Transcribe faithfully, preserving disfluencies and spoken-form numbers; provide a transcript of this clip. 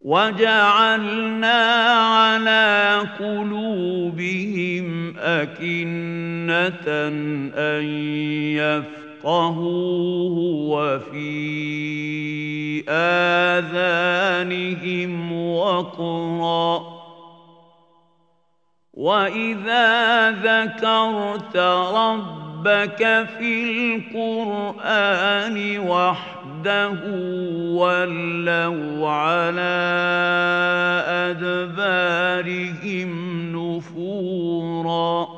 وَجَعَلْنَا عَلَىٰ قُلُوبِهِمْ أَكِنَّةً أَن يَفْقَهُوهُ وَفِي آذَانِهِمْ وَقْرًا ۚ وَإِذَا ذَكَرْتَ رَبَّكَ فِي الْقُرْآنِ وَحْدَهُ وَلَّوْا عَلَىٰ أَدْبَارِهِمْ نُفُورًا